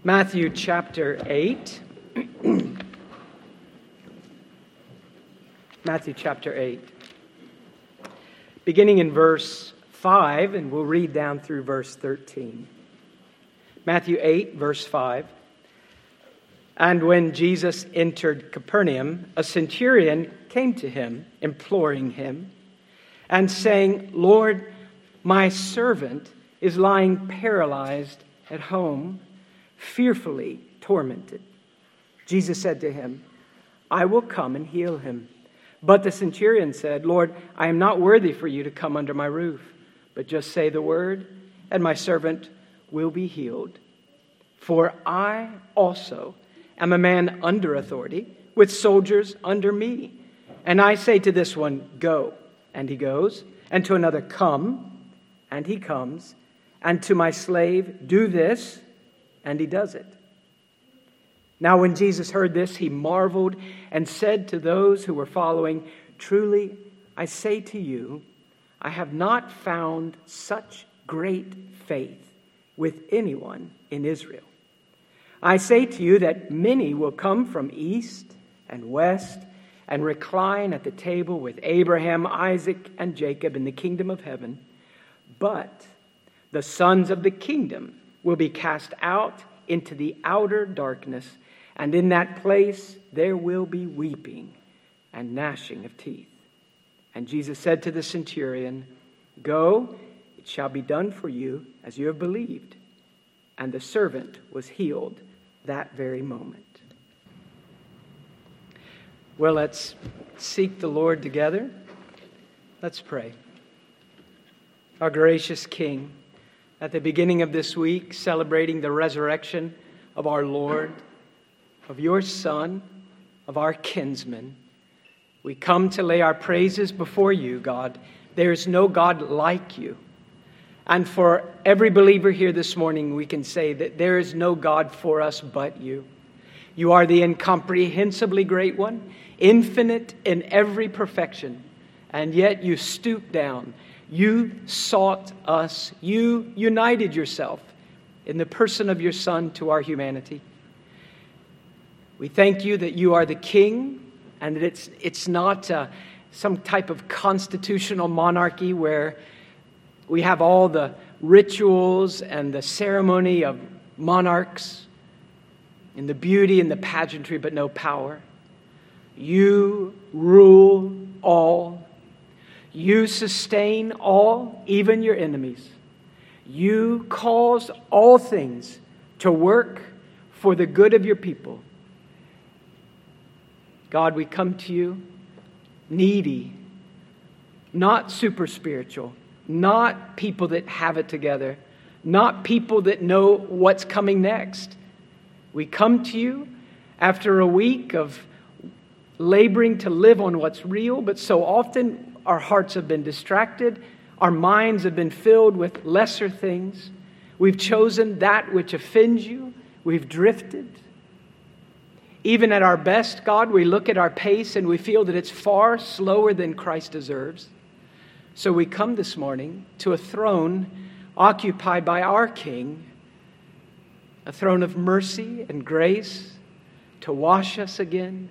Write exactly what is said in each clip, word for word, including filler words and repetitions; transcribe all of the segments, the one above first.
Matthew chapter eight. Matthew chapter eight. Beginning in verse five, and we'll read down through verse thirteen. Matthew eight, verse five. And when Jesus entered Capernaum, a centurion came to him, imploring him, and saying, "Lord, my servant is lying paralyzed at home, fearfully tormented." Jesus said to him, "I will come and heal him." But the centurion said, "Lord, I am not worthy for you to come under my roof, but just say the word, and my servant will be healed. For I also am a man under authority, with soldiers under me. And I say to this one, 'Go,' and he goes, and to another, 'Come,' and he comes, and to my slave, 'Do this,' and he does it." Now when Jesus heard this, he marveled and said to those who were following, "Truly, I say to you, I have not found such great faith with anyone in Israel. I say to you that many will come from east and west and recline at the table with Abraham, Isaac, and Jacob in the kingdom of heaven. But the sons of the kingdom will be cast out into the outer darkness, and in that place there will be weeping and gnashing of teeth." And Jesus said to the centurion, "Go, it shall be done for you as you have believed." And the servant was healed that very moment. Well, let's seek the Lord together. Let's pray. Our gracious King, at the beginning of this week, celebrating the resurrection of our Lord, of your Son, of our kinsman, we come to lay our praises before you, God. There is no God like you. And for every believer here this morning, we can say that there is no God for us but you. You are the incomprehensibly great one, infinite in every perfection, and yet you stooped down. You sought us. You united yourself in the person of your Son to our humanity. We thank you that you are the King, and that it's, it's not uh, some type of constitutional monarchy where we have all the rituals and the ceremony of monarchs and the beauty and the pageantry, but no power. You rule all. You sustain all, even your enemies. You cause all things to work for the good of your people. God, we come to you needy, not super spiritual, not people that have it together, not people that know what's coming next. We come to you after a week of laboring to live on what's real, but so often our hearts have been distracted. Our minds have been filled with lesser things. We've chosen that which offends you. We've drifted. Even at our best, God, we look at our pace and we feel that it's far slower than Christ deserves. So we come this morning to a throne occupied by our King, a throne of mercy and grace to wash us again,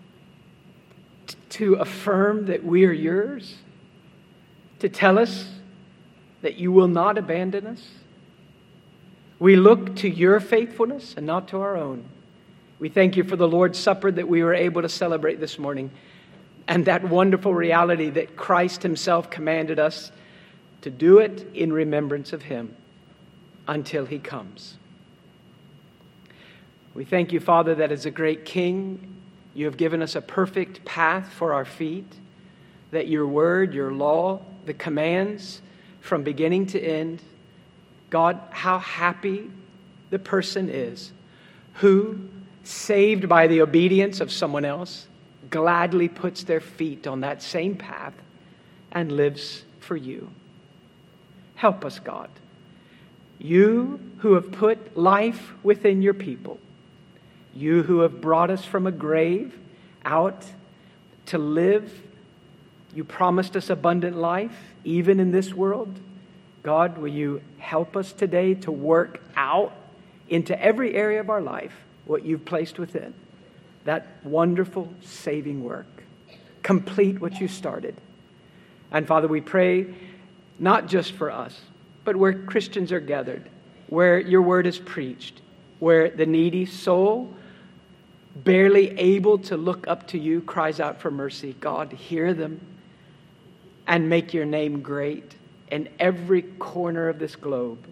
to affirm that we are yours, to tell us that you will not abandon us. We look to your faithfulness and not to our own. We thank you for the Lord's Supper that we were able to celebrate this morning, and that wonderful reality that Christ himself commanded us to do it in remembrance of him until he comes. We thank you, Father, that as a great King, you have given us a perfect path for our feet, that your word, your law, the commands from beginning to end, God, how happy the person is who, saved by the obedience of someone else, gladly puts their feet on that same path and lives for you. Help us, God. You who have put life within your people, you who have brought us from a grave out to live, you promised us abundant life, even in this world. God, will you help us today to work out into every area of our life what you've placed within. That wonderful saving work. Complete what you started. And Father, we pray not just for us, but where Christians are gathered, where your word is preached, where the needy soul, barely able to look up to you, cries out for mercy. God, hear them and make your name great in every corner of this globe.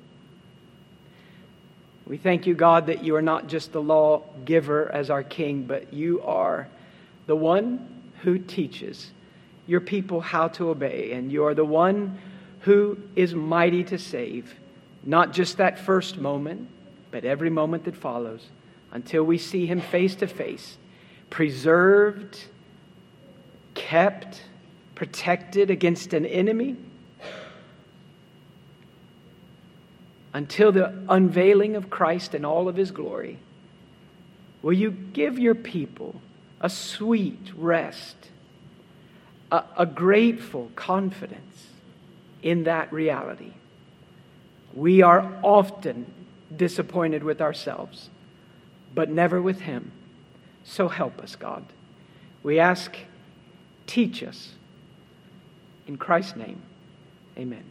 We thank you, God, that you are not just the lawgiver as our king, but you are the one who teaches your people how to obey. And you are the one who is mighty to save, not just that first moment, but every moment that follows, until we see him face to face, preserved, kept, protected against an enemy, until the unveiling of Christ in all of his glory. Will you give your people a sweet rest, a, a grateful confidence in that reality? We are often disappointed with ourselves, but never with him. So help us, God. We ask, teach us. In Christ's name, amen.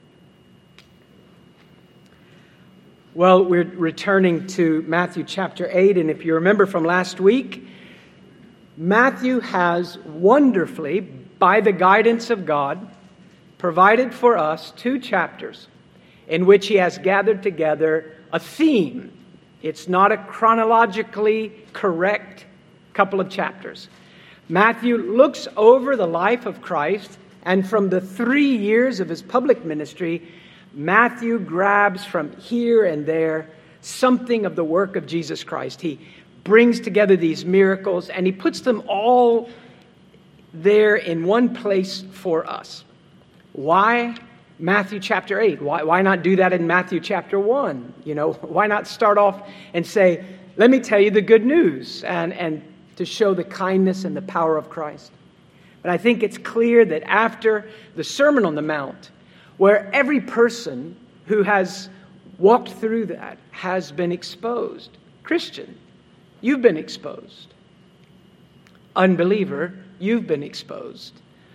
Well, we're returning to Matthew chapter eight, and if you remember from last week, Matthew has wonderfully, by the guidance of God, provided for us two chapters in which he has gathered together a theme. It's not a chronologically correct couple of chapters. Matthew looks over the life of Christ, and from the three years of his public ministry, Matthew grabs from here and there something of the work of Jesus Christ. He brings together these miracles and he puts them all there in one place for us. Why Matthew chapter eight? Why, why not do that in Matthew chapter one? You know, why not start off and say, let me tell you the good news, and, and to show the kindness and the power of Christ. But I think it's clear that after the Sermon on the Mount, where every person who has walked through that has been exposed. Christian, you've been exposed. Unbeliever, you've been exposed.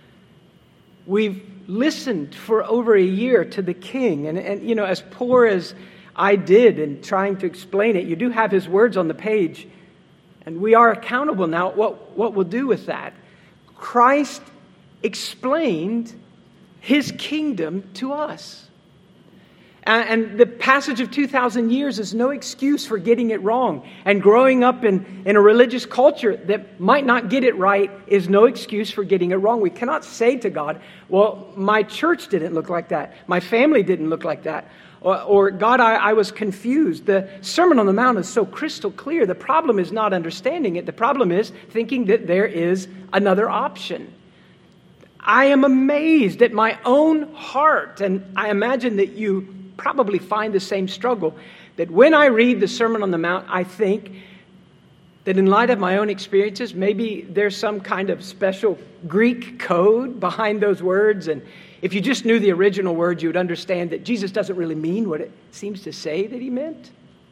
We've listened for over a year to the King. And, and you know, as poor as I did in trying to explain it, you do have his words on the page. And we are accountable now what, what we'll do with that. Christ explained his kingdom to us. And, and the passage of two thousand years is no excuse for getting it wrong. And growing up in, in a religious culture that might not get it right is no excuse for getting it wrong. We cannot say to God, well, my church didn't look like that. My family didn't look like that. Or, or God, I, I was confused. The Sermon on the Mount is so crystal clear. The problem is not understanding it. The problem is thinking that there is another option. I am amazed at my own heart, and I imagine that you probably find the same struggle, that when I read the Sermon on the Mount, I think that in light of my own experiences, maybe there's some kind of special Greek code behind those words, and if you just knew the original words, you would understand that Jesus doesn't really mean what it seems to say that he meant.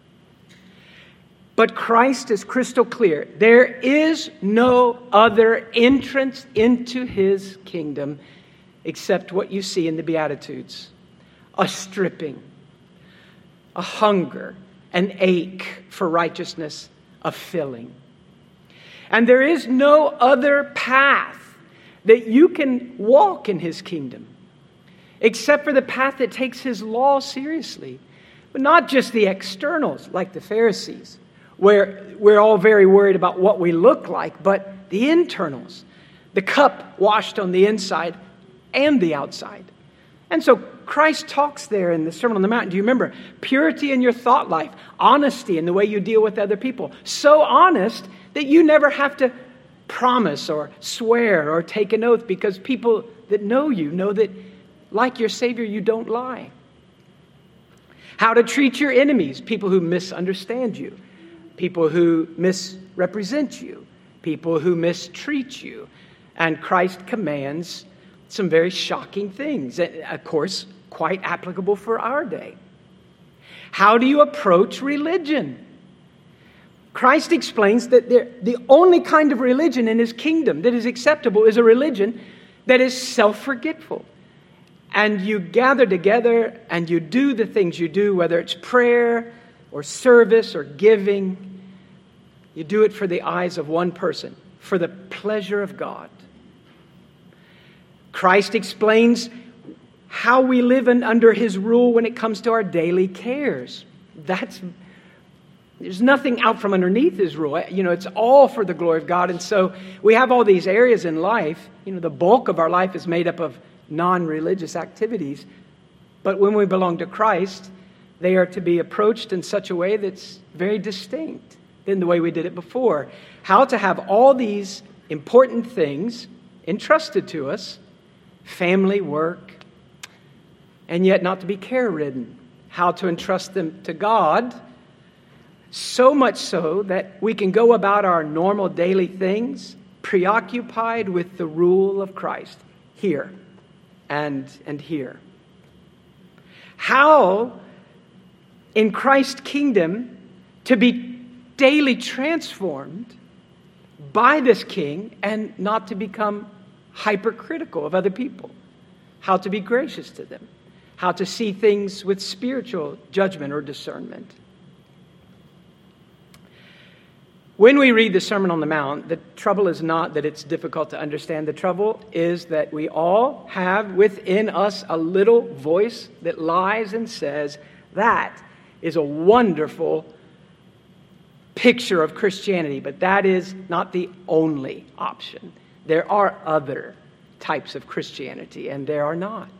But Christ is crystal clear. There is no other entrance into his kingdom except what you see in the Beatitudes. A stripping, a hunger, an ache for righteousness, a filling. And there is no other path that you can walk in his kingdom except for the path that takes his law seriously. But not just the externals like the Pharisees, where we're all very worried about what we look like, but the internals, the cup washed on the inside and the outside. And so Christ talks there in the Sermon on the Mount. Do you remember? Purity in your thought life, honesty in the way you deal with other people. So honest that you never have to promise or swear or take an oath, because people that know you know that, like your Savior, you don't lie. How to treat your enemies, people who misunderstand you. People who misrepresent you, people who mistreat you. And Christ commands some very shocking things, of course, quite applicable for our day. How do you approach religion? Christ explains that the only kind of religion in his kingdom that is acceptable is a religion that is self-forgetful. And you gather together and you do the things you do, whether it's prayer or service or giving. You do it for the eyes of one person, for the pleasure of God. Christ explains how we live in, under his rule when it comes to our daily cares. That's There's nothing out from underneath his rule. You know, it's all for the glory of God. And so we have all these areas in life. You know, the bulk of our life is made up of non-religious activities. But when we belong to Christ, they are to be approached in such a way that's very distinct than the way we did it before. How to have all these important things entrusted to us, family, work, and yet not to be care-ridden. How to entrust them to God, so much so that we can go about our normal daily things preoccupied with the rule of Christ here and, and here. How, in Christ's kingdom, to be daily transformed by this King and not to become hypercritical of other people. How to be gracious to them. How to see things with spiritual judgment or discernment. When we read the Sermon on the Mount, the trouble is not that it's difficult to understand. The trouble is that we all have within us a little voice that lies and says, that is a wonderful picture of Christianity, but that is not the only option. There are other types of Christianity, and there are not.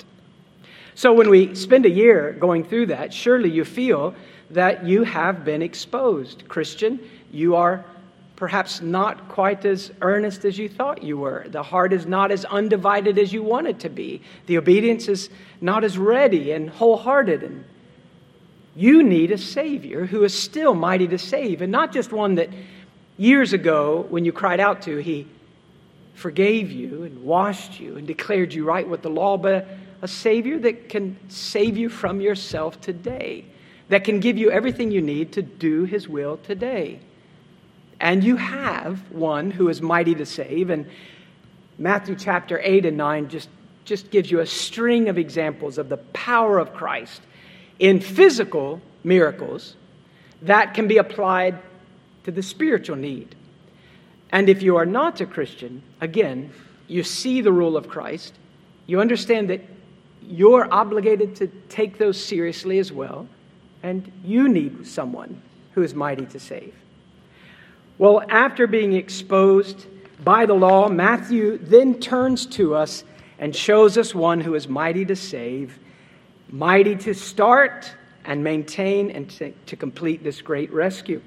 So when we spend a year going through that, surely you feel that you have been exposed. Christian, you are perhaps not quite as earnest as you thought you were. The heart is not as undivided as you want it to be. The obedience is not as ready and wholehearted. And you need a Savior who is still mighty to save, and not just one that years ago, when you cried out to, he forgave you and washed you and declared you right with the law, but a Savior that can save you from yourself today, that can give you everything you need to do his will today. And you have one who is mighty to save. And Matthew chapter eight and nine just, just gives you a string of examples of the power of Christ in physical miracles that can be applied to the spiritual need. And if you are not a Christian, again, you see the rule of Christ. You understand that you're obligated to take those seriously as well. And you need someone who is mighty to save. Well, after being exposed by the law, Matthew then turns to us and shows us one who is mighty to save, mighty to start and maintain and to, to complete this great rescue.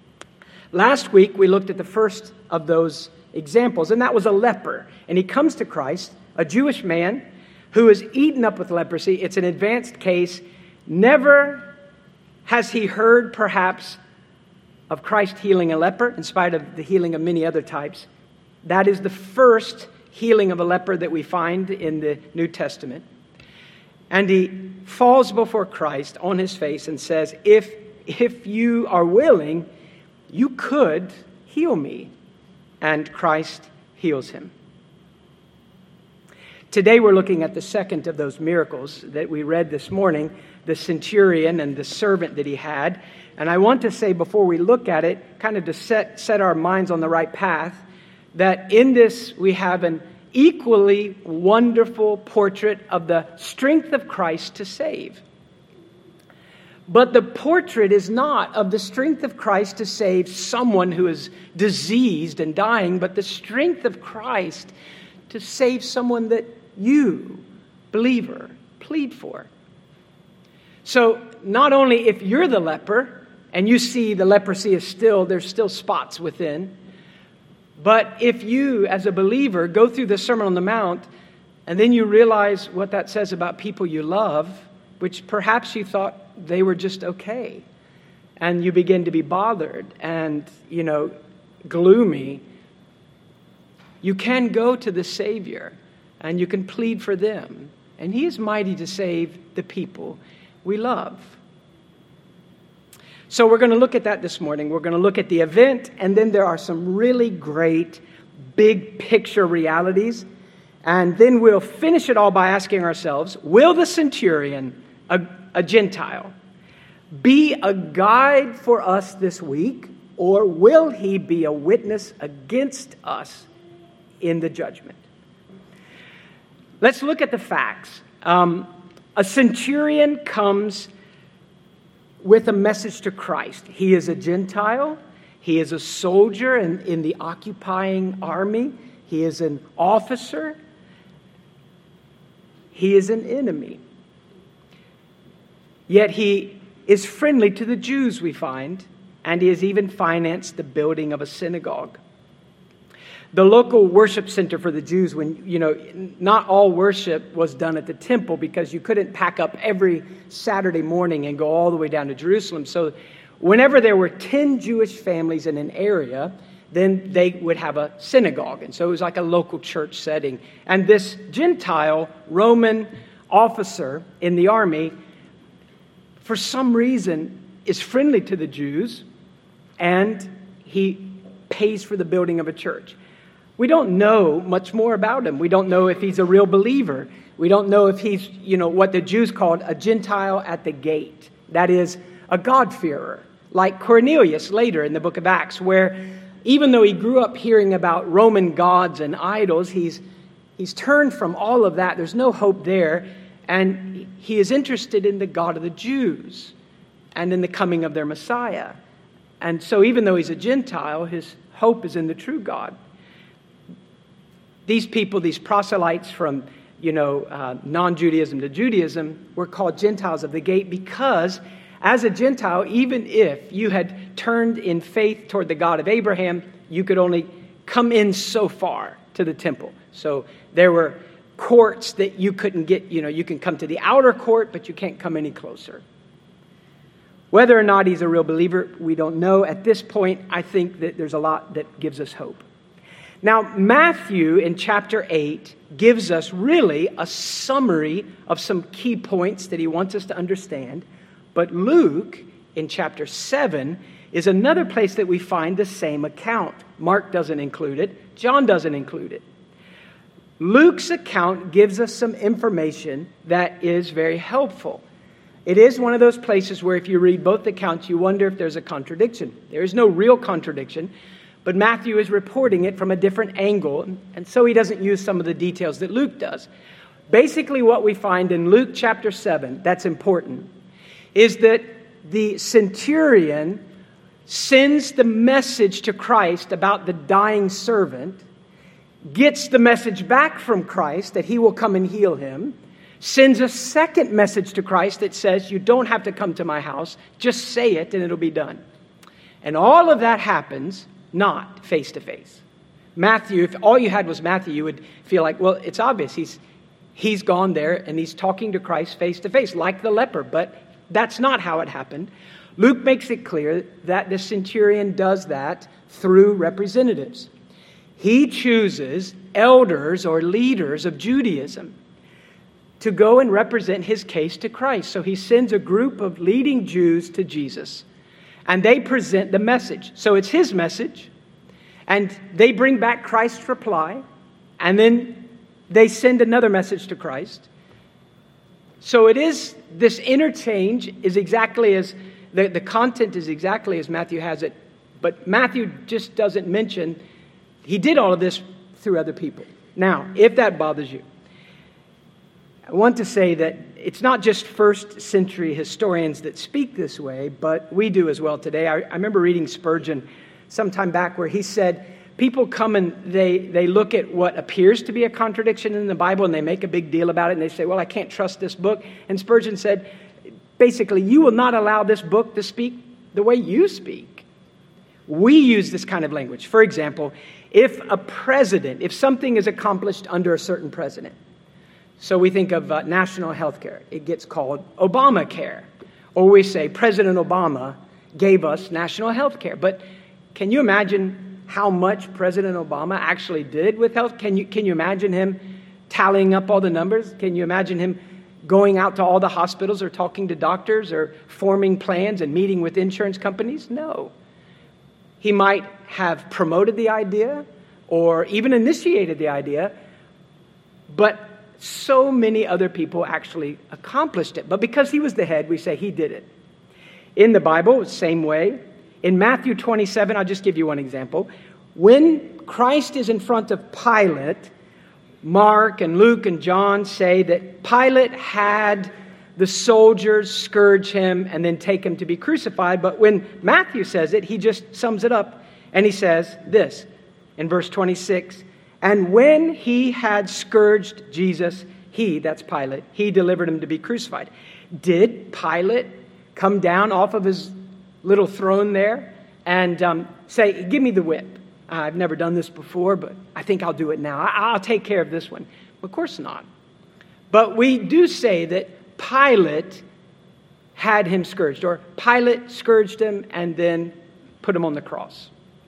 Last week, we looked at the first of those examples, and that was a leper. And he comes to Christ, a Jewish man who is eaten up with leprosy. It's an advanced case. Never has he heard, perhaps, of Christ healing a leper, in spite of the healing of many other types. That is the first healing of a leper that we find in the New Testament. And he falls before Christ on his face and says, if, if you are willing, you could heal me. And Christ heals him. Today we're looking at the second of those miracles that we read this morning, the centurion and the servant that he had. And I want to say before we look at it, kind of to set, set our minds on the right path, that in this we have an equally wonderful portrait of the strength of Christ to save. But the portrait is not of the strength of Christ to save someone who is diseased and dying, but the strength of Christ to save someone that you, believer, plead for. So not only if you're the leper and you see the leprosy is still, there's still spots within, but if you as a believer go through the Sermon on the Mount and then you realize what that says about people you love, which perhaps you thought they were just okay, and you begin to be bothered and, you know, gloomy, you can go to the Savior and you can plead for them. And he is mighty to save the people we love. So we're going to look at that this morning. We're going to look at the event, and then there are some really great big picture realities. And then we'll finish it all by asking ourselves, will the centurion, a, a Gentile, be a guide for us this week, or will he be a witness against us in the judgment? Let's look at the facts. Um, a centurion comes with a message to Christ. He is a Gentile. He is a soldier in, in the occupying army. He is an officer. He is an enemy. Yet he is friendly to the Jews, we find, and he has even financed the building of a synagogue. The local worship center for the Jews, when, you know, not all worship was done at the temple because you couldn't pack up every Saturday morning and go all the way down to Jerusalem. So whenever there were ten Jewish families in an area, then they would have a synagogue. And so it was like a local church setting. And this Gentile Roman officer in the army, for some reason, is friendly to the Jews, and he pays for the building of a church. We don't know much more about him. We don't know if he's a real believer. We don't know if he's, you know, what the Jews called a Gentile at the gate. That is, a God-fearer, like Cornelius later in the book of Acts, where even though he grew up hearing about Roman gods and idols, he's, he's turned from all of that. There's no hope there. And he is interested in the God of the Jews and in the coming of their Messiah. And so even though he's a Gentile, his hope is in the true God. These people, these proselytes from, you know, uh, non-Judaism to Judaism were called Gentiles of the gate because as a Gentile, even if you had turned in faith toward the God of Abraham, you could only come in so far to the temple. So there were courts that you couldn't get, you know, you can come to the outer court, but you can't come any closer. Whether or not he's a real believer, we don't know. At this point, I think that there's a lot that gives us hope. Now, Matthew in chapter eight gives us really a summary of some key points that he wants us to understand. But Luke in chapter seven is another place that we find the same account. Mark doesn't include it. John doesn't include it. Luke's account gives us some information that is very helpful. It is one of those places where if you read both accounts, you wonder if there's a contradiction. There is no real contradiction. But Matthew is reporting it from a different angle, and so he doesn't use some of the details that Luke does. Basically, what we find in Luke chapter seven, that's important, is that the centurion sends the message to Christ about the dying servant, gets the message back from Christ that he will come and heal him, sends a second message to Christ that says, you don't have to come to my house, just say it and it'll be done. And all of that happens not face to face. Matthew, if all you had was Matthew, you would feel like, well, it's obvious. He's he's gone there and he's talking to Christ face to face, like the leper. But that's not how it happened. Luke makes it clear that the centurion does that through representatives. He chooses elders or leaders of Judaism to go and represent his case to Christ. So he sends a group of leading Jews to Jesus. And they present the message. So it's his message. And they bring back Christ's reply. And then they send another message to Christ. So it is, this interchange is exactly as, the, the content is exactly as Matthew has it. But Matthew just doesn't mention, he did all of this through other people. Now, if that bothers you, I want to say that it's not just first century historians that speak this way, but we do as well today. I, I remember reading Spurgeon some time back where he said, people come and they, they look at what appears to be a contradiction in the Bible and they make a big deal about it and they say, well, I can't trust this book. And Spurgeon said, basically, you will not allow this book to speak the way you speak. We use this kind of language. For example, if a president, if something is accomplished under a certain president, so we think of uh, national health care. It gets called Obamacare. Or we say President Obama gave us national health care. But can you imagine how much President Obama actually did with health? Can you, can you imagine him tallying up all the numbers? Can you imagine him going out to all the hospitals or talking to doctors or forming plans and meeting with insurance companies. No. He might have promoted the idea or even initiated the idea, but so many other people actually accomplished it. But because he was the head, we say he did it. In the Bible, same way. In Matthew twenty-seven, I'll just give you one example. When Christ is in front of Pilate, Mark and Luke and John say that Pilate had the soldiers scourge him and then take him to be crucified. But when Matthew says it, he just sums it up and he says this in verse twenty-six, and when he had scourged Jesus, he, that's Pilate, he delivered him to be crucified. Did Pilate come down off of his little throne there and um, say, give me the whip? I've never done this before, but I think I'll do it now. I'll take care of this one. Of course not. But we do say that Pilate had him scourged, or Pilate scourged him and then put him on the cross.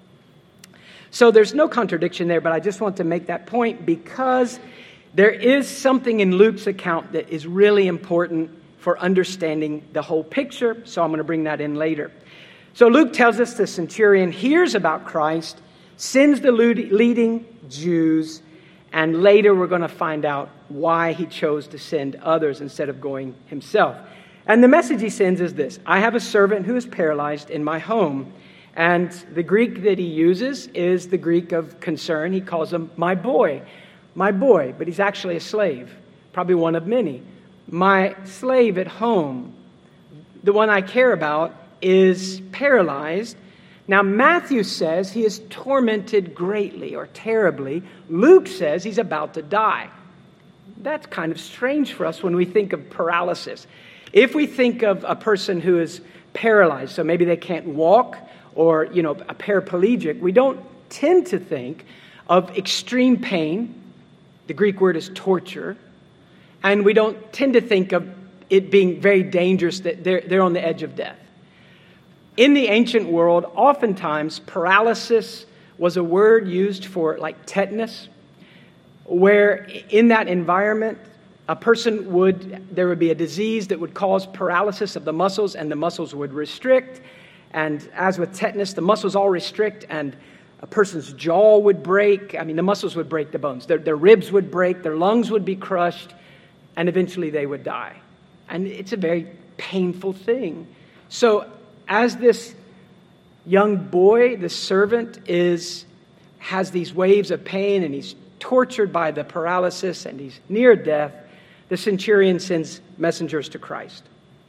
So there's no contradiction there, but I just want to make that point because there is something in Luke's account that is really important for understanding the whole picture. So I'm going to bring that in later. So Luke tells us the centurion hears about Christ, sends the leading Jews, and later we're going to find out why he chose to send others instead of going himself. And the message he sends is this: I have a servant who is paralyzed in my home. And the Greek that he uses is the Greek of concern. He calls him my boy, my boy, but he's actually a slave, probably one of many. My slave at home, the one I care about, is paralyzed. Now, Matthew says he is tormented greatly or terribly. Luke says he's about to die. That's kind of strange for us when we think of paralysis. If we think of a person who is paralyzed, so maybe they can't walk, or, you know, a paraplegic, we don't tend to think of extreme pain. The Greek word is torture. And we don't tend to think of it being very dangerous, that they're, they're on the edge of death. In the ancient world, oftentimes paralysis was a word used for like tetanus, where in that environment, a person would, there would be a disease that would cause paralysis of the muscles, and the muscles would restrict. And as with tetanus, the muscles all restrict, and a person's jaw would break. I mean, the muscles would break the bones. Their, their ribs would break, their lungs would be crushed, and eventually they would die. And it's a very painful thing. So as this young boy, the servant, is has these waves of pain, and he's tortured by the paralysis, and he's near death, the centurion sends messengers to Christ.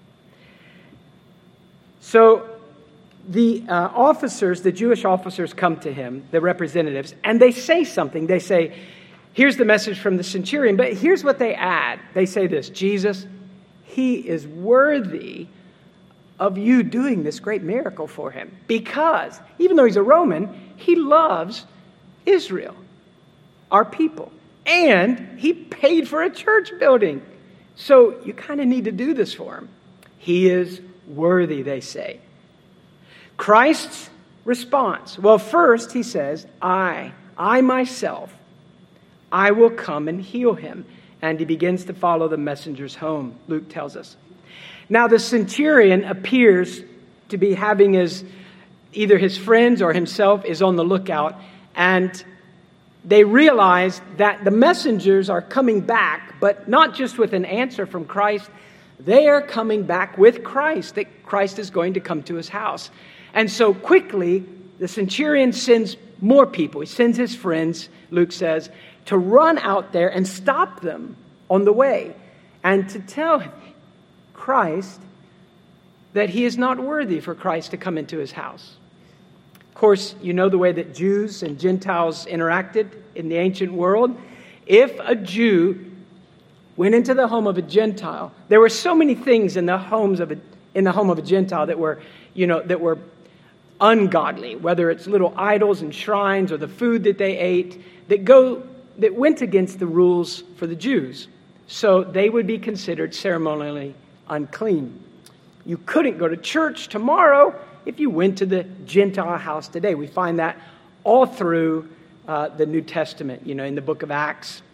So the uh, officers, the Jewish officers, come to him, the representatives, and they say something. They say, here's the message from the centurion, but here's what they add. They say this: Jesus, he is worthy of you doing this great miracle for him, because even though he's a Roman, he loves Israel, our people, and he paid for a church building. So you kind of need to do this for him. He is worthy, they say. Christ's response. Well, first he says, I, I myself, I will come and heal him. And he begins to follow the messengers home, Luke tells us. Now the centurion appears to be having his, either his friends or himself is on the lookout. And they realize that the messengers are coming back, but not just with an answer from Christ. They are coming back with Christ, that Christ is going to come to his house. And so quickly, the centurion sends more people. He sends his friends, Luke says, to run out there and stop them on the way and to tell Christ that he is not worthy for Christ to come into his house. Of course, you know the way that Jews and Gentiles interacted in the ancient world. If a Jew went into the home of a Gentile, there were so many things in the homes of a, in the home of a Gentile that were, you know, that were ungodly, whether it's little idols and shrines or the food that they ate that go that went against the rules for the Jews. So they would be considered ceremonially unclean. You couldn't go to church tomorrow if you went to the Gentile house today. We find that all through uh, the New Testament, you know, in the book of Acts.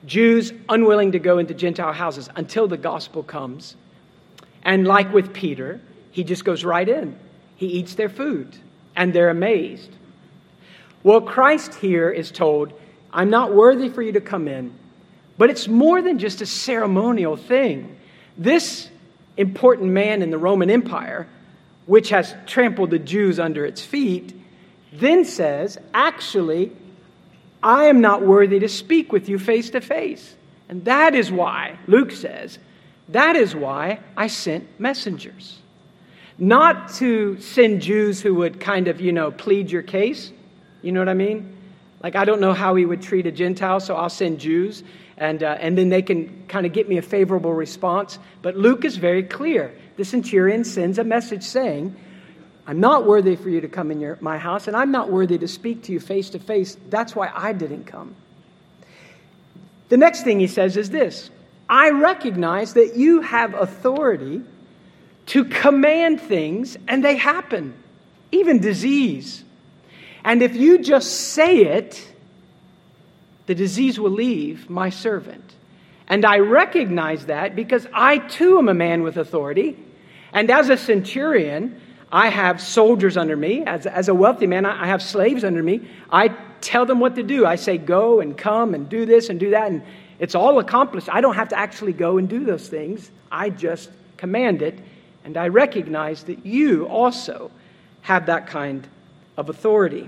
Jews unwilling to go into Gentile houses until the gospel comes. And like with Peter, he just goes right in. He eats their food, and they're amazed. Well, Christ here is told, I'm not worthy for you to come in. But it's more than just a ceremonial thing. This important man in the Roman Empire, which has trampled the Jews under its feet, then says, actually, I am not worthy to speak with you face to face. And that is why, Luke says, that is why I sent messengers. Not to send Jews who would kind of, you know, plead your case. You know what I mean? Like, I don't know how he would treat a Gentile, so I'll send Jews. And, uh, and then they can kind of get me a favorable response. But Luke is very clear. The centurion sends a message saying, I'm not worthy for you to come in your, my house, and I'm not worthy to speak to you face to face. That's why I didn't come. The next thing he says is this: I recognize that you have authority to command things, and they happen, even disease. And if you just say it, the disease will leave my servant. And I recognize that because I too am a man with authority. And as a centurion, I have soldiers under me. As, as a wealthy man, I have slaves under me. I tell them what to do. I say, go and come and do this and do that. And it's all accomplished. I don't have to actually go and do those things. I just command it. And I recognize that you also have that kind of authority.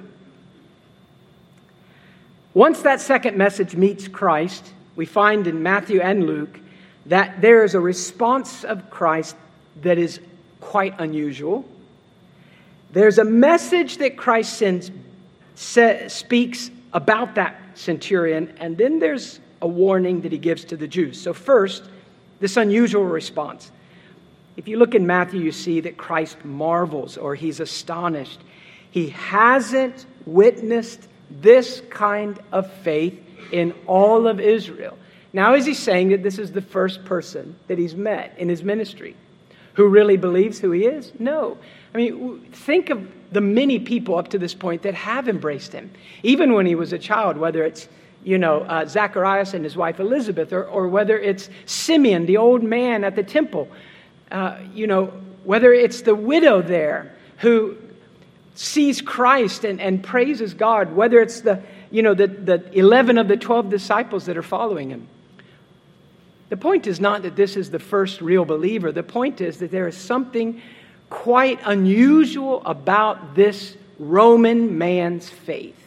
Once that second message meets Christ, we find in Matthew and Luke that there is a response of Christ that is quite unusual. There's a message that Christ sends, sa- speaks about that centurion, and then there's a warning that he gives to the Jews. So first, this unusual response. If you look in Matthew, you see that Christ marvels, or he's astonished. He hasn't witnessed this kind of faith in all of Israel. Now, is he saying that this is the first person that he's met in his ministry who really believes who he is? No. I mean, think of the many people up to this point that have embraced him. Even when he was a child, whether it's, you know, uh, Zacharias and his wife Elizabeth, or, or whether it's Simeon, the old man at the temple, uh, you know, whether it's the widow there who sees Christ and, and praises God, whether it's the, you know, the, the eleven of the twelve disciples that are following him. The point is not that this is the first real believer. The point is that there is something quite unusual about this Roman man's faith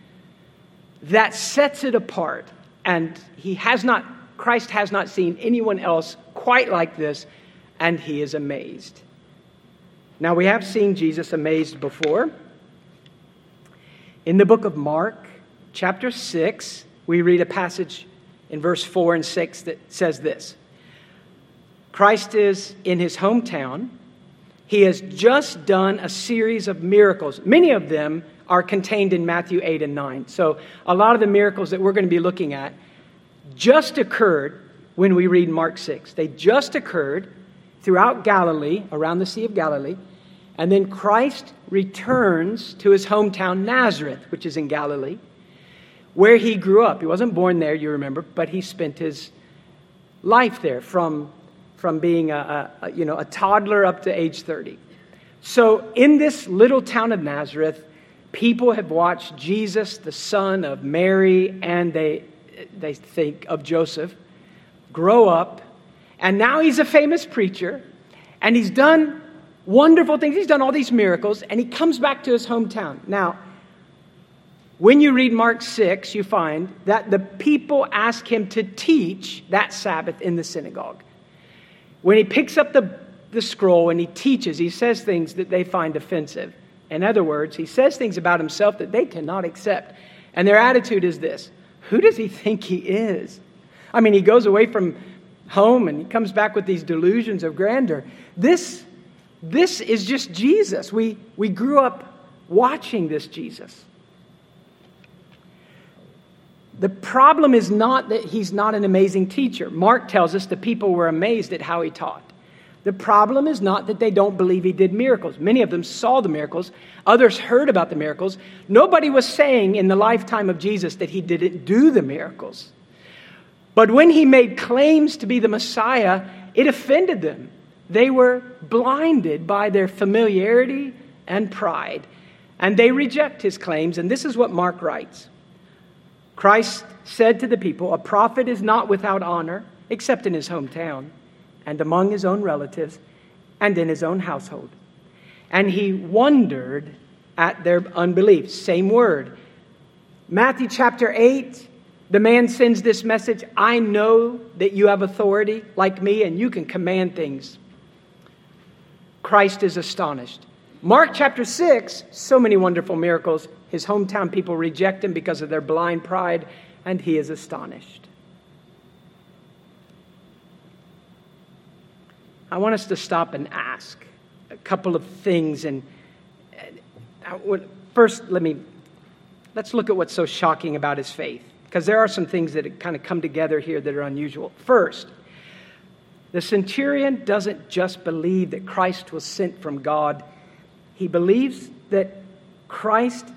that sets it apart. And he has not, Christ has not seen anyone else quite like this, and he is amazed. Now, we have seen Jesus amazed before. In the book of Mark, chapter six, we read a passage in verse four and six that says this: Christ is in his hometown. He has just done a series of miracles. Many of them are contained in Matthew eight and nine. So a lot of the miracles that we're going to be looking at just occurred when we read Mark six. They just occurred throughout Galilee, around the Sea of Galilee. And then Christ returns to his hometown, Nazareth, which is in Galilee, where he grew up. He wasn't born there, you remember, but he spent his life there from, from being a, a, you know, a toddler up to age thirty. So in this little town of Nazareth, people have watched Jesus, the son of Mary, and they, they think of Joseph, grow up. And now he's a famous preacher, and he's done wonderful things. He's done all these miracles, and he comes back to his hometown. Now, when you read Mark six, you find that the people ask him to teach that Sabbath in the synagogue. When he picks up the, the scroll and he teaches, he says things that they find offensive. In other words, he says things about himself that they cannot accept. And their attitude is this: who does he think he is? I mean, he goes away from home and he comes back with these delusions of grandeur. This, this is just Jesus. We, we grew up watching this Jesus. The problem is not that he's not an amazing teacher. Mark tells us the people were amazed at how he taught. The problem is not that they don't believe he did miracles. Many of them saw the miracles. Others heard about the miracles. Nobody was saying in the lifetime of Jesus that he didn't do the miracles. But when he made claims to be the Messiah, it offended them. They were blinded by their familiarity and pride, and they reject his claims. And this is what Mark writes. Christ said to the people, "A prophet is not without honor, except in his hometown, and among his own relatives, and in his own household." And he wondered at their unbelief. Same word. Matthew chapter eight, the man sends this message, "I know that you have authority like me, and you can command things." Christ is astonished. Mark chapter six, so many wonderful miracles. His hometown people reject him because of their blind pride, and he is astonished. I want us to stop and ask a couple of things. And first, let me let's look at what's so shocking about his faith, because there are some things that kind of come together here that are unusual. First, the centurion doesn't just believe that Christ was sent from God. He believes that Christ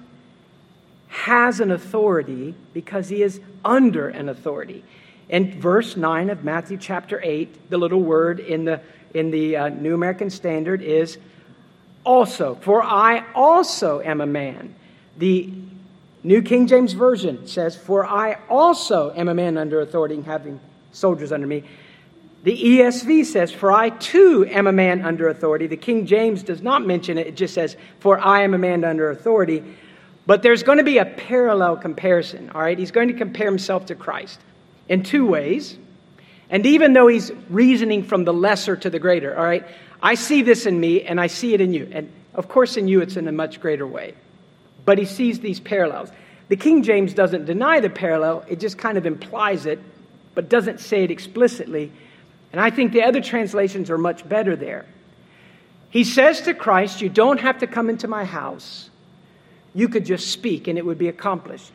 has an authority because he is under an authority. In verse nine of Matthew chapter eight, the little word in the in the uh, New American Standard is also. For I also am a man. The New King James Version says, "For I also am a man under authority, having soldiers under me." The E S V says, "For I too am a man under authority." The King James does not mention it. It just says, "For I am a man under authority." But there's going to be a parallel comparison, all right? He's going to compare himself to Christ in two ways. And even though he's reasoning from the lesser to the greater, all right? I see this in me and I see it in you. And of course in you it's in a much greater way. But he sees these parallels. The King James doesn't deny the parallel. It just kind of implies it, but doesn't say it explicitly. And I think the other translations are much better there. He says to Christ, "You don't have to come into my house. You could just speak and it would be accomplished."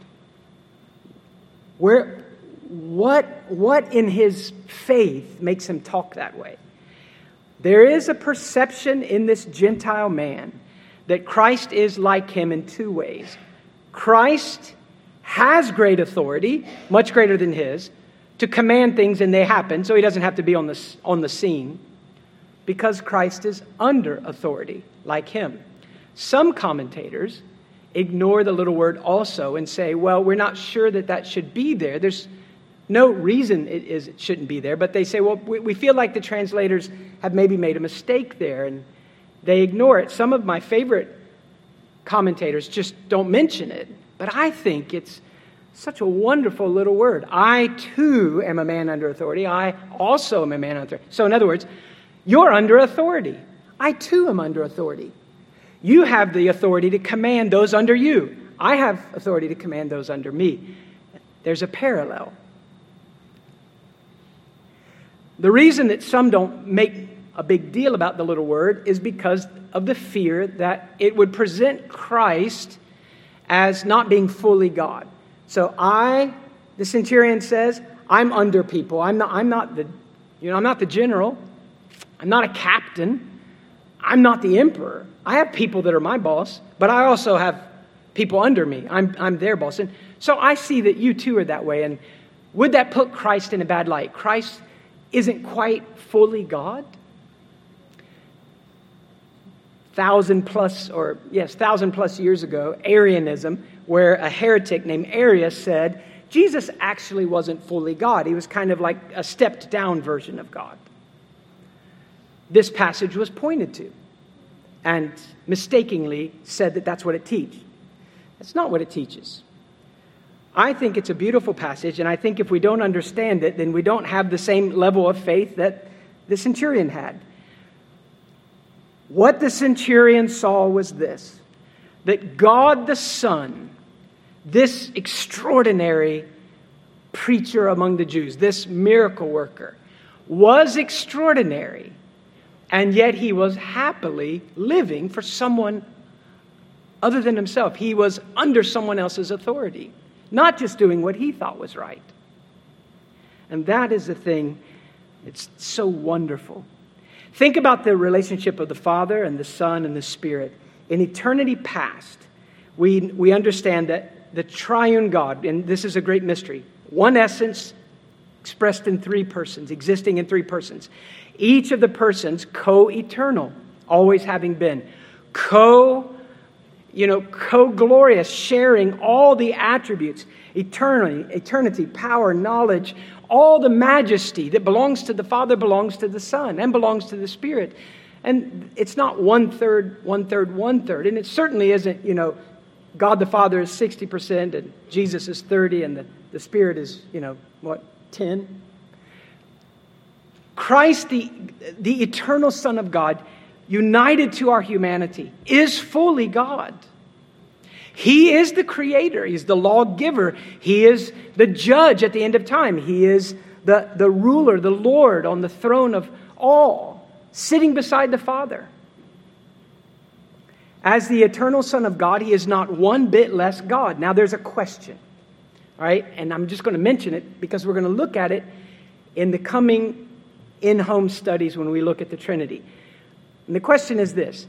Where, what, what in his faith makes him talk that way? There is a perception in this Gentile man that Christ is like him in two ways. Christ has great authority, much greater than his, to command things and they happen, so he doesn't have to be on the, on the scene, because Christ is under authority, like him. Some commentators ignore the little word "also" and say, well, we're not sure that that should be there. There's no reason it, is, it shouldn't be there, but they say, well, we, we feel like the translators have maybe made a mistake there, and they ignore it. Some of my favorite commentators just don't mention it, but I think it's such a wonderful little word. I too am a man under authority. I also am a man under authority. So in other words, you're under authority. I too am under authority. You have the authority to command those under you. I have authority to command those under me. There's a parallel. The reason that some don't make a big deal about the little word is because of the fear that it would present Christ as not being fully God. So I, the centurion says, I'm under people. I'm not, I'm not the, you know, I'm not the general. I'm not a captain. I'm not the emperor. I have people that are my boss, but I also have people under me. I'm, I'm their boss. And so I see that you too are that way. And would that put Christ in a bad light? Christ isn't quite fully God? Thousand plus, or yes, thousand plus years ago, Arianism, where a heretic named Arius said Jesus actually wasn't fully God. He was kind of like a stepped down version of God. This passage was pointed to and mistakenly said that that's what it teaches. That's not what it teaches. I think it's a beautiful passage, and I think if we don't understand it, then we don't have the same level of faith that the centurion had. What the centurion saw was this, that God the Son, this extraordinary preacher among the Jews, this miracle worker, was extraordinary, and yet he was happily living for someone other than himself. He was under someone else's authority, not just doing what he thought was right. And that is the thing, it's so wonderful. Think about the relationship of the Father and the Son and the Spirit. In eternity past, we, we understand that the triune God, and this is a great mystery, one essence, expressed in three persons, existing in three persons. Each of the persons co-eternal, always having been. Co, you know, co-glorious, sharing all the attributes, eternity, eternity, power, knowledge, all the majesty that belongs to the Father belongs to the Son and belongs to the Spirit. And it's not one-third, one-third, one-third. And it certainly isn't, you know, God the Father is sixty percent and Jesus is thirty and the, the Spirit is, you know, what, ten? Christ, the, the eternal Son of God, united to our humanity, is fully God. He is the creator. He's the lawgiver. He is the judge at the end of time. He is the, the ruler, the Lord on the throne of all, sitting beside the Father. As the eternal Son of God, He is not one bit less God. Now there's a question, all right? And I'm just going to mention it because we're going to look at it in the coming in-home studies when we look at the Trinity. And the question is this.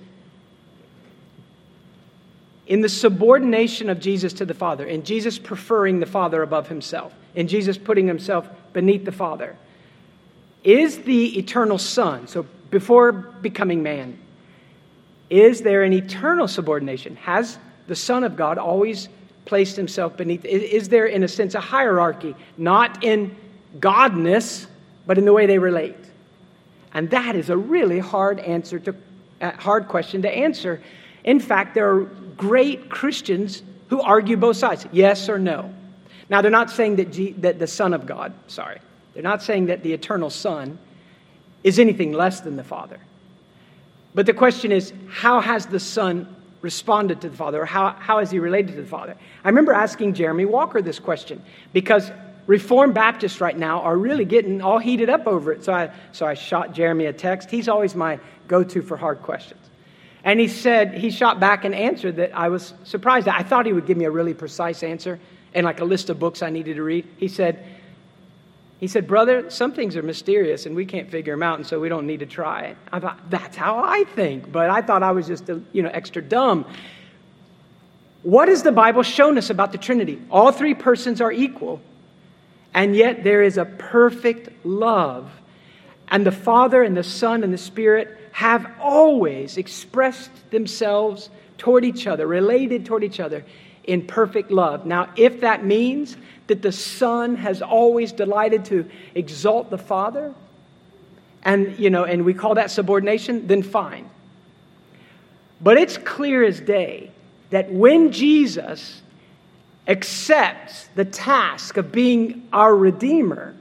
In the subordination of Jesus to the Father, in Jesus preferring the Father above Himself, in Jesus putting Himself beneath the Father, is the eternal Son, so before becoming man, is there an eternal subordination? Has the Son of God always placed Himself beneath? Is there, in a sense, a hierarchy? Not in godness, but in the way they relate. And that is a really hard answer to, uh, hard question to answer. In fact, there are great Christians who argue both sides, yes or no. Now, they're not saying that, G, that the Son of God, sorry, they're not saying that the eternal Son is anything less than the Father. But the question is, how has the Son responded to the Father? Or how, how has He related to the Father? I remember asking Jeremy Walker this question because Reformed Baptists right now are really getting all heated up over it. So I, so I shot Jeremy a text. He's always my go-to for hard questions. And he said, he shot back an answer that I was surprised at. I thought he would give me a really precise answer and like a list of books I needed to read. He said, He said, brother, some things are mysterious and we can't figure them out, and so we don't need to try it. I thought, that's how I think. But I thought I was just, you know, extra dumb. What has the Bible shown us about the Trinity? All three persons are equal, and yet there is a perfect love. And the Father and the Son and the Spirit have always expressed themselves toward each other, related toward each other in perfect love. Now, if that means that the Son has always delighted to exalt the Father, and, you know, and we call that subordination, then fine. But it's clear as day that when Jesus accepts the task of being our Redeemer,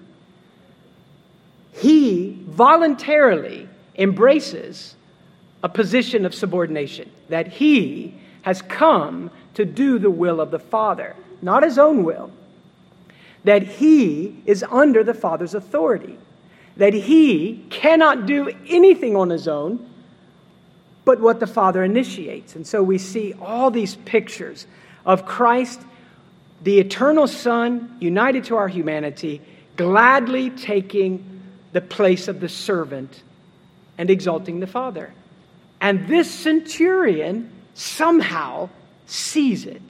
He voluntarily embraces a position of subordination, that He has come to do the will of the Father, not His own will. That He is under the Father's authority. That He cannot do anything on His own but what the Father initiates. And so we see all these pictures of Christ, the eternal Son, united to our humanity, gladly taking the place of the servant and exalting the Father. And this centurion somehow sees it.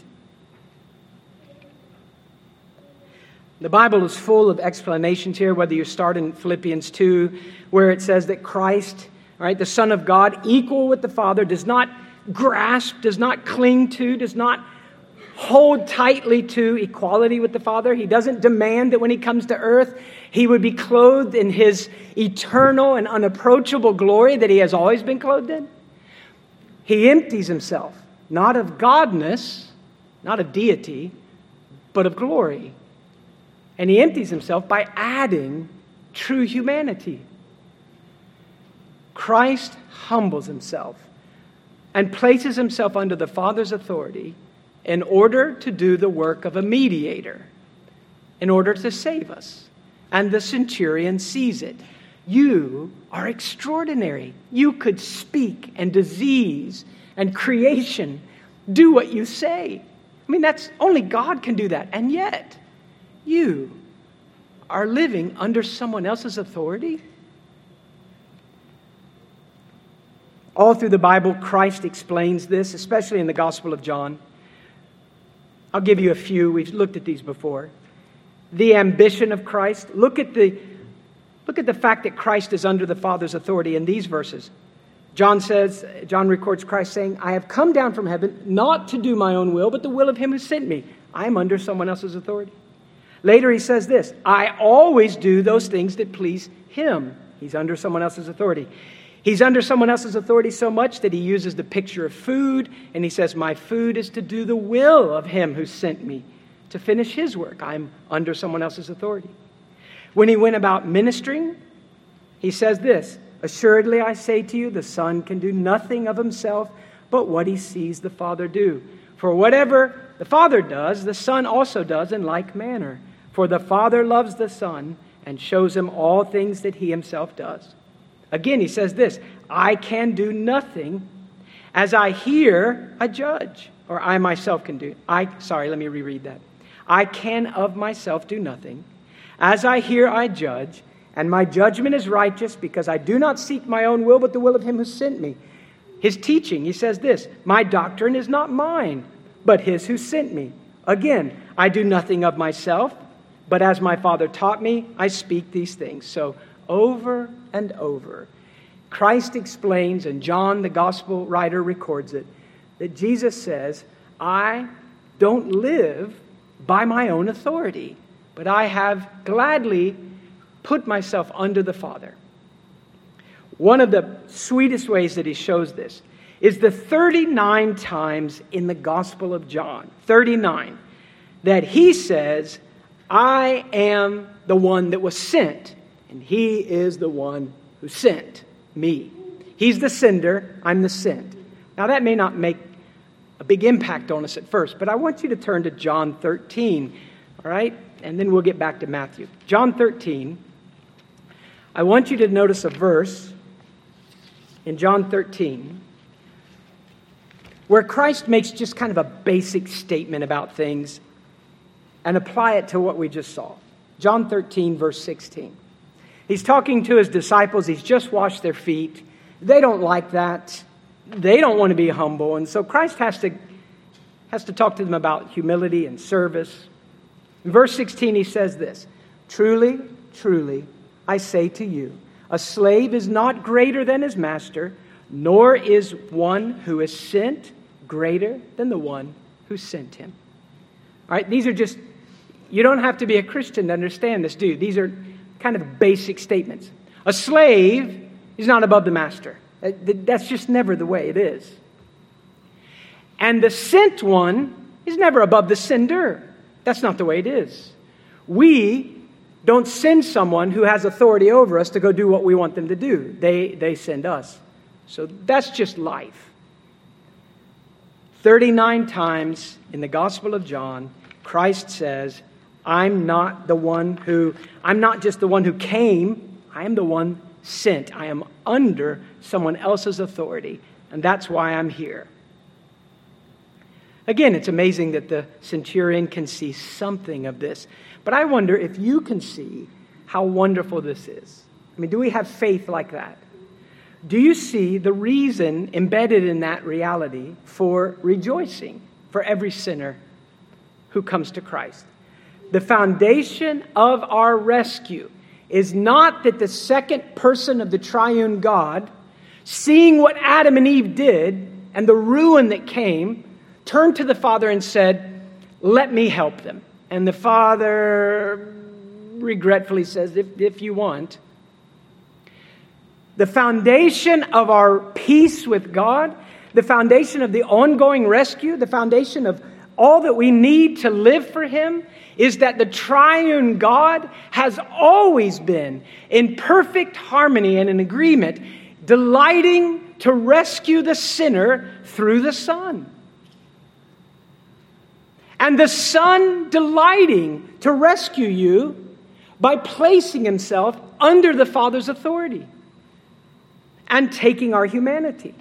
The Bible is full of explanations here, whether you start in Philippians two, where it says that Christ, all right, the Son of God, equal with the Father, does not grasp, does not cling to, does not hold tightly to equality with the Father. He doesn't demand that when He comes to earth, He would be clothed in His eternal and unapproachable glory that He has always been clothed in. He empties Himself, not of godness, not of deity, but of glory. And He empties Himself by adding true humanity. Christ humbles Himself and places Himself under the Father's authority in order to do the work of a mediator, in order to save us. And the centurion sees it. You are extraordinary. You could speak, and disease and creation do what you say. I mean, that's only God can do that. And yet, you are living under someone else's authority? All through the Bible, Christ explains this, especially in the Gospel of John. I'll give you a few. We've looked at these before. the ambition of Christ. Look at the, look at the fact that Christ is under the Father's authority in these verses. John says, John records Christ saying, I have come down from heaven not to do my own will, but the will of him who sent me. I am under someone else's authority. Later he says this, I always do those things that please him. He's under someone else's authority. He's under someone else's authority so much that he uses the picture of food, and he says, my food is to do the will of him who sent me, to finish his work. I'm under someone else's authority. When he went about ministering, he says this, assuredly I say to you, the Son can do nothing of himself but what he sees the Father do. For whatever the Father does, the Son also does in like manner. For the Father loves the Son and shows him all things that he himself does. Again, he says this, I can do nothing. As I hear, I judge. Or I myself can do. I sorry, let me reread that. I can of myself do nothing. As I hear, I judge. And my judgment is righteous because I do not seek my own will, but the will of him who sent me. His teaching, he says this, my doctrine is not mine, but his who sent me. Again, I do nothing of myself, but as my Father taught me, I speak these things. So over and over, Christ explains, and John, the gospel writer, records it, that Jesus says, I don't live by my own authority, but I have gladly put myself under the Father. One of the sweetest ways that he shows this is the thirty-nine times in the Gospel of John, thirty-nine, that he says, I am the one that was sent, and he is the one who sent me. He's the sender, I'm the sent. Now that may not make a big impact on us at first, but I want you to turn to John thirteen, all right? And then we'll get back to Matthew. John thirteen, I want you to notice a verse in John thirteen where Christ makes just kind of a basic statement about things and apply it to what we just saw. John thirteen, verse sixteen. He's talking to his disciples. He's just washed their feet. They don't like that. They don't want to be humble. And so Christ has to, has to talk to them about humility and service. In verse sixteen, he says this, truly, truly, I say to you, a slave is not greater than his master, nor is one who is sent greater than the one who sent him. All right, these are just, you don't have to be a Christian to understand this, do you? These are kind of basic statements. A slave is not above the master. That's just never the way it is. And the sent one is never above the sender. That's not the way it is. We don't send someone who has authority over us to go do what we want them to do. They, they send us. So that's just life. thirty-nine times in the Gospel of John, Christ says, I'm not the one who, I'm not just the one who came, I am the one sent. I am under someone else's authority, and that's why I'm here. Again, it's amazing that the centurion can see something of this, but I wonder if you can see how wonderful this is. I mean, do we have faith like that? Do you see the reason embedded in that reality for rejoicing for every sinner who comes to Christ? The foundation of our rescue is not that the second person of the triune God, seeing what Adam and Eve did and the ruin that came, turned to the Father and said, let me help them. And the Father regretfully says, if, if you want. The foundation of our peace with God, the foundation of the ongoing rescue, the foundation of all that we need to live for Him is that the triune God has always been in perfect harmony and in agreement, delighting to rescue the sinner through the Son. And the Son delighting to rescue you by placing Himself under the Father's authority and taking our humanity.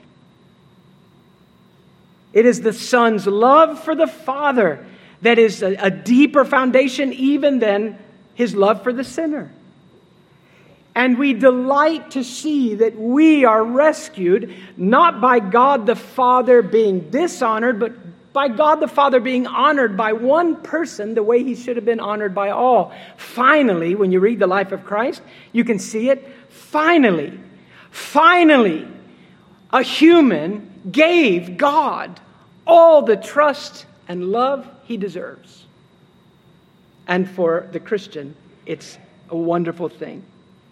It is the Son's love for the Father that is a, a deeper foundation even than His love for the sinner. And we delight to see that we are rescued not by God the Father being dishonored, but by God the Father being honored by one person the way he should have been honored by all. Finally, when you read the life of Christ, you can see it. Finally, finally, a human gave God all the trust and love he deserves. And for the Christian, it's a wonderful thing.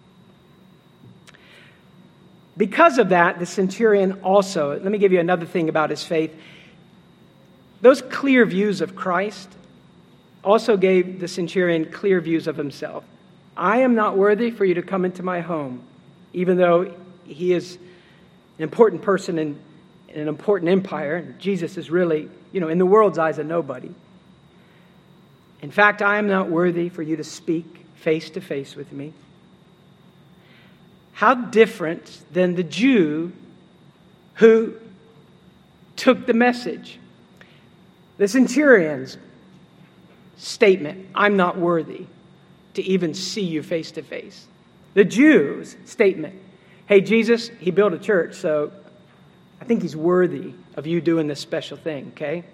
Because of that, the centurion also, let me give you another thing about his faith. Those clear views of Christ also gave the centurion clear views of himself. I am not worthy for you to come into my home, even though he is an important person in, in an important empire. And Jesus is really, you know, in the world's eyes, a nobody. In fact, I am not worthy for you to speak face to face with me. How different than the Jew who took the message. The centurion's statement, I'm not worthy to even see you face to face. The Jew's statement, hey, Jesus, he built a church, so I think he's worthy of you doing this special thing, okay?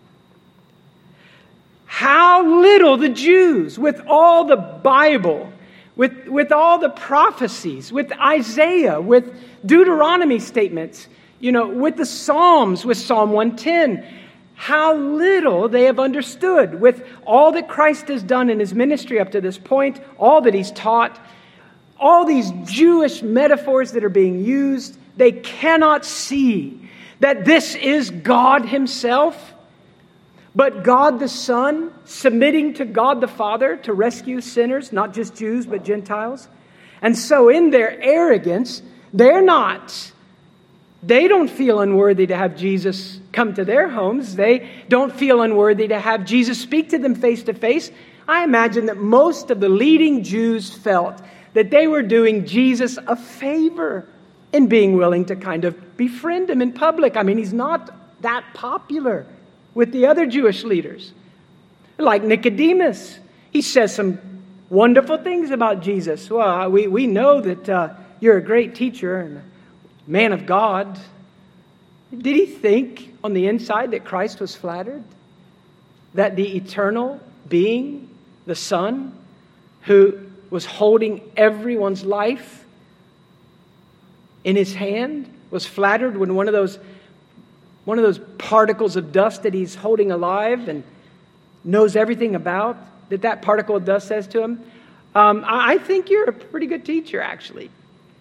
How little the Jews, with all the Bible, with, with all the prophecies, with Isaiah, with Deuteronomy statements, you know, with the Psalms, with Psalm one ten, how little they have understood with all that Christ has done in his ministry up to this point, all that he's taught, all these Jewish metaphors that are being used. They cannot see that this is God himself, but God the Son submitting to God the Father to rescue sinners, not just Jews, but Gentiles. And so in their arrogance, they're not They don't feel unworthy to have Jesus come to their homes. They don't feel unworthy to have Jesus speak to them face to face. I imagine that most of the leading Jews felt that they were doing Jesus a favor in being willing to kind of befriend him in public. I mean, he's not that popular with the other Jewish leaders. Like Nicodemus, he says some wonderful things about Jesus. Well, we, we know that uh, you're a great teacher and man of God. Did he think on the inside that Christ was flattered? That the eternal being, the Son, who was holding everyone's life in his hand, was flattered when one of those one of those particles of dust that he's holding alive and knows everything about, that that particle of dust says to him, um, I, I think you're a pretty good teacher, actually.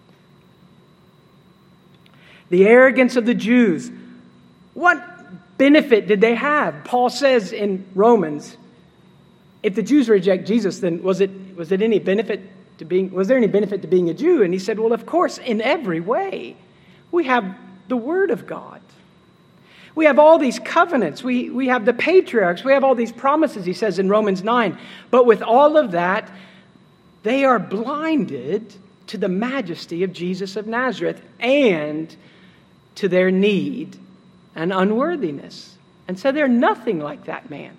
The arrogance of the Jews. What benefit did they have? Paul says in Romans, if the Jews reject Jesus, then was it was it any benefit to being was there any benefit to being a Jew? And he said, well, of course, in every way. We have the Word of God. We have all these covenants. We, we have the patriarchs. We have all these promises, he says in Romans nine. But with all of that, they are blinded to the majesty of Jesus of Nazareth and to their need and unworthiness. And so they're nothing like that man.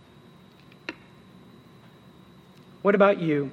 What about you?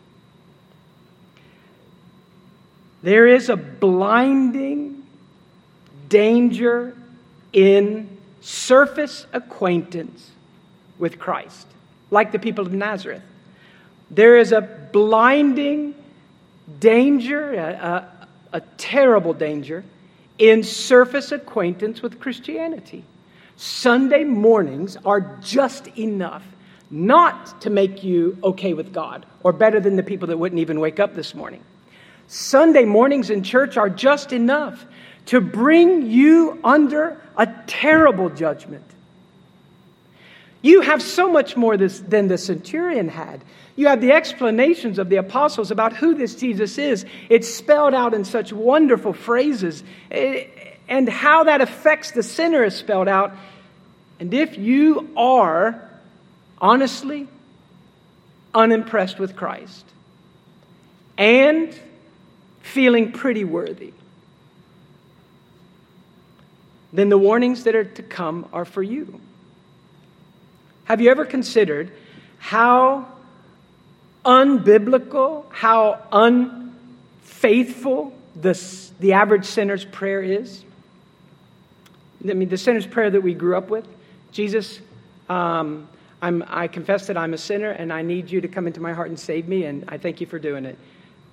There is a blinding danger in surface acquaintance with Christ, like the people of Nazareth. There is a blinding danger, a, a, a terrible danger, in surface acquaintance with Christianity. Sunday mornings are just enough not to make you okay with God or better than the people that wouldn't even wake up this morning. Sunday mornings in church are just enough to bring you under a terrible judgment. You have so much more this, than the centurion had. You have the explanations of the apostles about who this Jesus is. It's spelled out in such wonderful phrases. And how that affects the sinner is spelled out. And if you are honestly unimpressed with Christ and feeling pretty worthy, then the warnings that are to come are for you. Have you ever considered how unbiblical, how unfaithful this, the average sinner's prayer is? I mean, the sinner's prayer that we grew up with. Jesus, um, I'm, I confess that I'm a sinner and I need you to come into my heart and save me, and I thank you for doing it.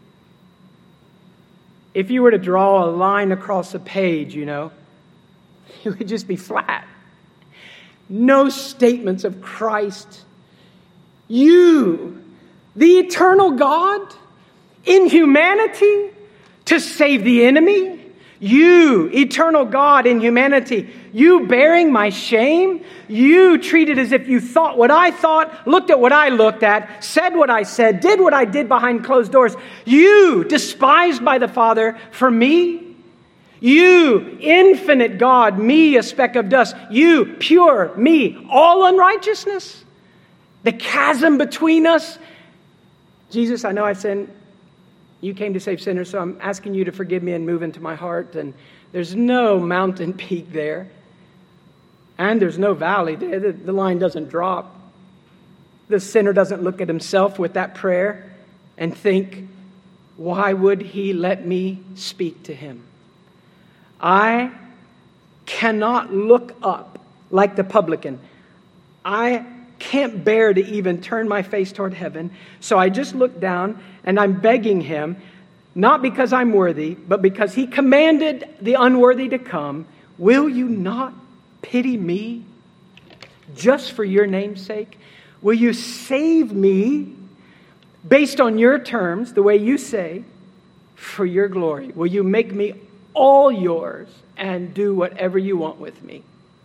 If you were to draw a line across a page, you know, it would just be flat. No statements of Christ. You, the eternal God, in humanity, to save the enemy. You, eternal God in humanity, you bearing my shame. You treated as if you thought what I thought, looked at what I looked at, said what I said, did what I did behind closed doors. You, despised by the Father for me. You, infinite God, me, a speck of dust. You, pure, me, all unrighteousness. The chasm between us. Jesus, I know I've sinned. You came to save sinners, so I'm asking you to forgive me and move into my heart. And there's no mountain peak there. And there's no valley there. The, the line doesn't drop. The sinner doesn't look at himself with that prayer and think, why would he let me speak to him? I cannot look up like the publican. I can't bear to even turn my face toward heaven. So I just look down and I'm begging him, not because I'm worthy, but because he commanded the unworthy to come. Will you not pity me just for your name's sake? Will you save me based on your terms, the way you say, for your glory? Will you make me all yours and do whatever you want with me?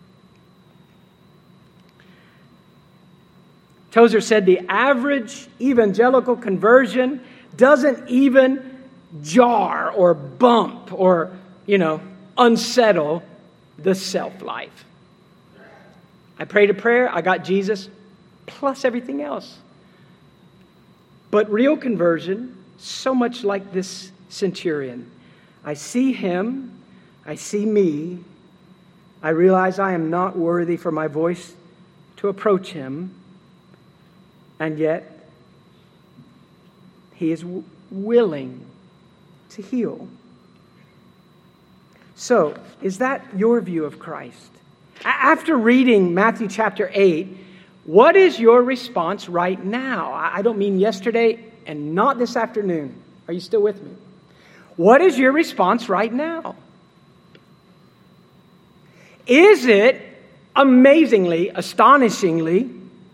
Tozer said the average evangelical conversion doesn't even jar or bump or, you know, unsettle the self-life. I prayed a prayer, I got Jesus, plus everything else. But real conversion, so much like this centurion. I see him, I see me, I realize I am not worthy for my voice to approach him, and yet he is w- willing to heal. So, is that your view of Christ? A- after reading Matthew chapter eight, what is your response right now? I, I don't mean yesterday and not this afternoon. Are you still with me? What is your response right now? Is it amazingly, astonishingly,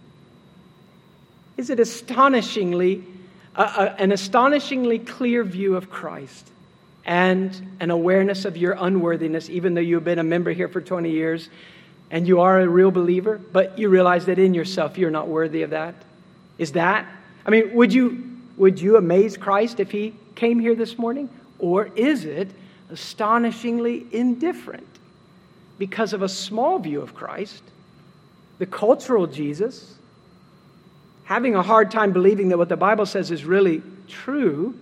is it astonishingly, uh, uh, an astonishingly clear view of Christ and an awareness of your unworthiness, even though you've been a member here for twenty years and you are a real believer, but you realize that in yourself you're not worthy of that? Is that? I mean, would you, would you amaze Christ if he came here this morning? Or is it astonishingly indifferent because of a small view of Christ, the cultural Jesus, having a hard time believing that what the Bible says is really true?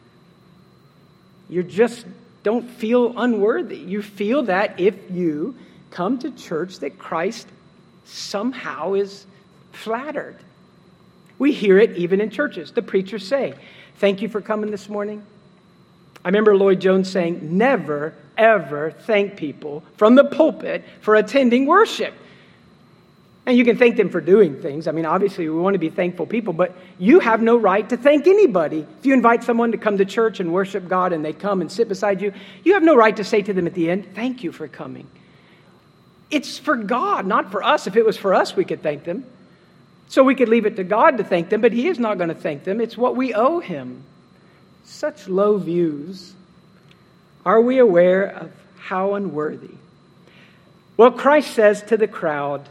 You just don't feel unworthy. You feel that if you come to church that Christ somehow is flattered. We hear it even in churches. The preachers say, "Thank you for coming this morning." I remember Lloyd Jones saying, never, ever thank people from the pulpit for attending worship. And you can thank them for doing things. I mean, obviously, we want to be thankful people, but you have no right to thank anybody. If you invite someone to come to church and worship God and they come and sit beside you, you have no right to say to them at the end, "Thank you for coming." It's for God, not for us. If it was for us, we could thank them. So we could leave it to God to thank them, but he is not going to thank them. It's what we owe him. Such low views. Are we aware of how unworthy? Well, Christ says to the crowd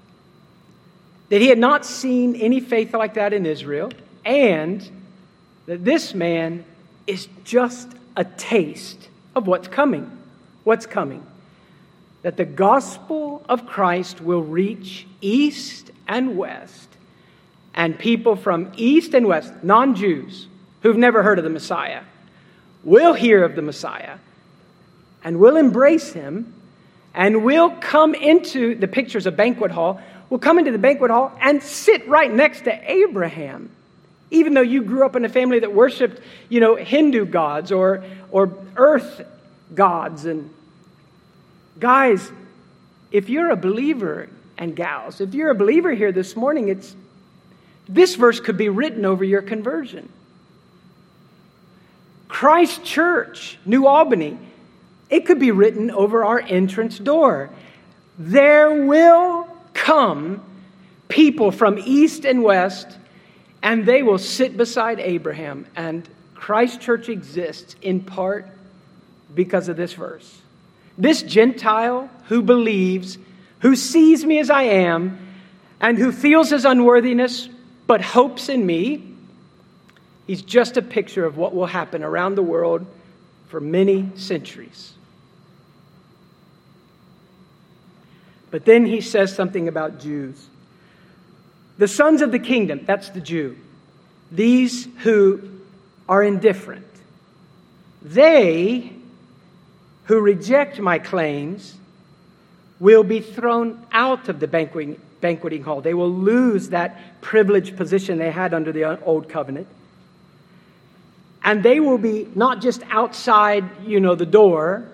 that he had not seen any faith like that in Israel, and that this man is just a taste of what's coming. What's coming? That the gospel of Christ will reach east and west, and people from east and west, non-Jews, who've never heard of the Messiah, will hear of the Messiah and will embrace him and will come into the pictures of banquet hall, will come into the banquet hall and sit right next to Abraham. Even though you grew up in a family that worshiped, you know, Hindu gods or, or earth gods. And guys, if you're a believer and gals. If you're a believer here this morning, it's this verse could be written over your conversion. Christ Church, New Albany, it could be written over our entrance door. There will come people from east and west, and they will sit beside Abraham. And Christ Church exists in part because of this verse. This Gentile who believes, who sees me as I am, and who feels his unworthiness, but hopes in me, he's just a picture of what will happen around the world for many centuries. But then he says something about Jews. The sons of the kingdom, that's the Jew. These who are indifferent. They who reject my claims will be thrown out of the banqueting, banqueting hall. They will lose that privileged position they had under the old covenant. And they will be not just outside, you know, the door,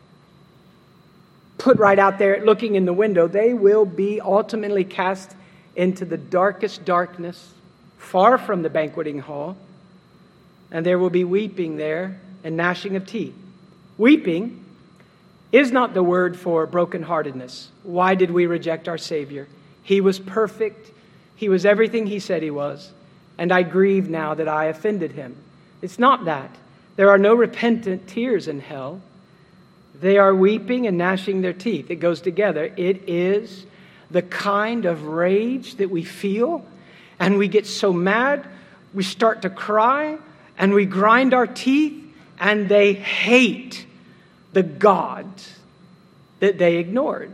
put right out there looking in the window. They will be ultimately cast into the darkest darkness, far from the banqueting hall. And there will be weeping there and gnashing of teeth. Weeping is not the word for brokenheartedness. Why did we reject our Savior? He was perfect. He was everything he said he was. And I grieve now that I offended him. It's not that. There are no repentant tears in hell. They are weeping and gnashing their teeth. It goes together. It is the kind of rage that we feel, and we get so mad, we start to cry, and we grind our teeth, and they hate the God that they ignored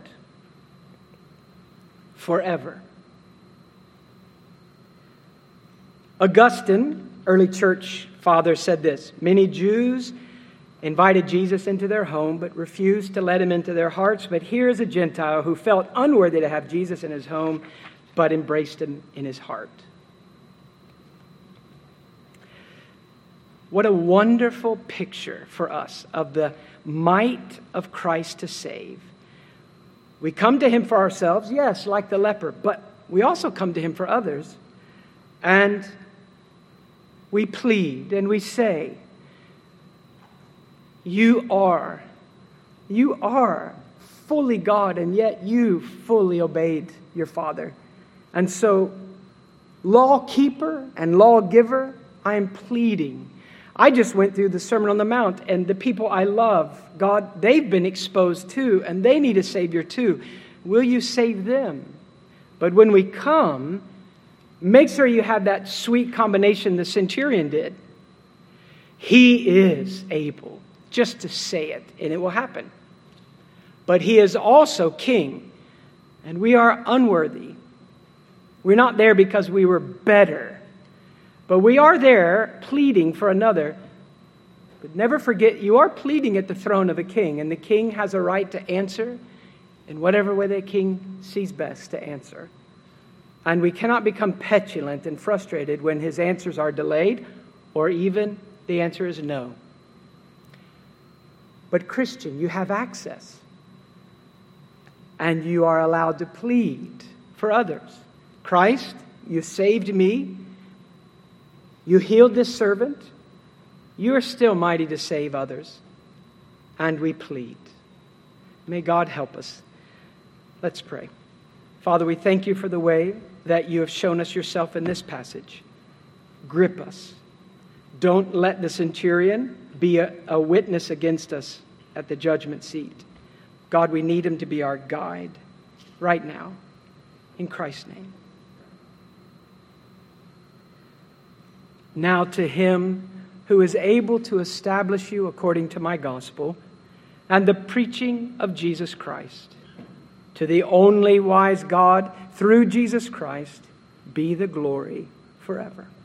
forever. Augustine, early church father, said this: many Jews invited Jesus into their home, but refused to let him into their hearts. But here is a Gentile who felt unworthy to have Jesus in his home, but embraced him in his heart. What a wonderful picture for us of the might of Christ to save. We come to him for ourselves, yes, like the leper, but we also come to him for others. And we plead and we say, You are, you are fully God, and yet you fully obeyed your Father. And so, law keeper and lawgiver, I am pleading. I just went through the Sermon on the Mount, and the people I love, God, they've been exposed too, and they need a Savior too. Will you save them? But when we come, make sure you have that sweet combination the centurion did. He is able. Just to say it, and it will happen. But he is also king, and we are unworthy. We're not there because we were better, but we are there pleading for another. But never forget, you are pleading at the throne of a king, and the king has a right to answer in whatever way the king sees best to answer. And we cannot become petulant and frustrated when his answers are delayed, or even the answer is no. But Christian, you have access. And you are allowed to plead for others. Christ, you saved me. You healed this servant. You are still mighty to save others. And we plead. May God help us. Let's pray. Father, we thank you for the way that you have shown us yourself in this passage. Grip us. Don't let the centurion be a, a witness against us at the judgment seat. God, we need him to be our guide right now. In Christ's name. Now to him who is able to establish you according to my gospel and the preaching of Jesus Christ, to the only wise God through Jesus Christ, be the glory forever.